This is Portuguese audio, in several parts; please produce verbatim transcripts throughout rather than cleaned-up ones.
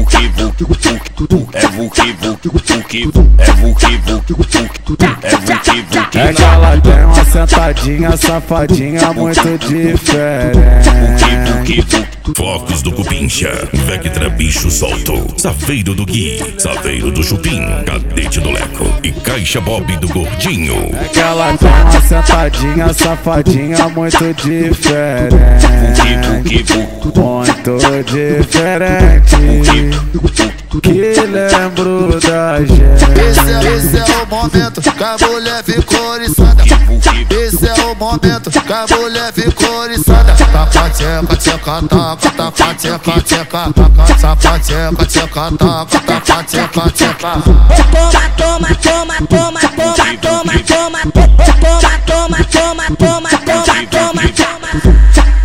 vuki vuki vuki, é vuki vuki vuki, é vuki vuki vuki, é vuki vuki. É que ela tem uma sentadinha safadinha muito diferente. Vuki vuki vuki. Focos do Cupincha, Vectra Bicho Solto, Saveiro do Gui, Saveiro do Chupim, Cadete do Leco e Caixa Bob do Gordinho. É que ela tem uma sentadinha safadinha muito diferente. Vuki vuki vuki. Muito diferente, que lembro da gente. Esse é, esse é o momento que a mulher ficou oriçada. Esse é o momento que a mulher ficou oriçada. Taca, tcheca, tcheca, taca, taca, tcheca, tcheca, taca, taca, tcheca, tcheca, taca, taca, tcheca, tcheca. Toma, toma, toma, toma, toma, toma, toma, toma, toma, toma, toma, toma, toma, toma.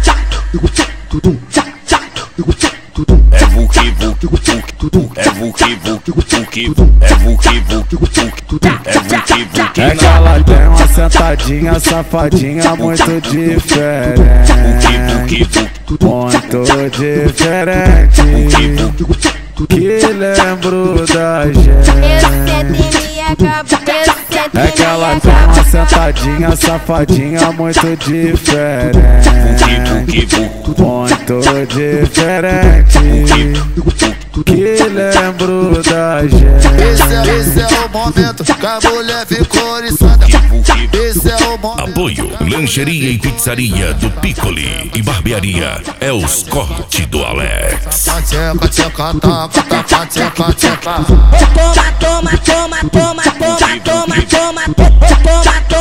É vuki vuki vuki, é vuki vuki vuki, é vuki vuki vuki, é vuki vuki. É que ela tem uma sentadinha safadinha muito diferente. Vuki vuki Muito diferente, que lembro da gente. É que ela tem uma sentadinha safadinha muito diferente. vuki vuki, Muito diferente, que lembro da gente. Esse é, esse é o momento que a mulher ficou oriçada. Esse é o momento. Apoio, lancheria e pizzaria do Piccoli e barbearia é os corte do Alex. Tcheca, tcheca, taca, taca, tcheca, tcheca. Toma, toma, toma, toma, toma, toma, toma, toma, toma,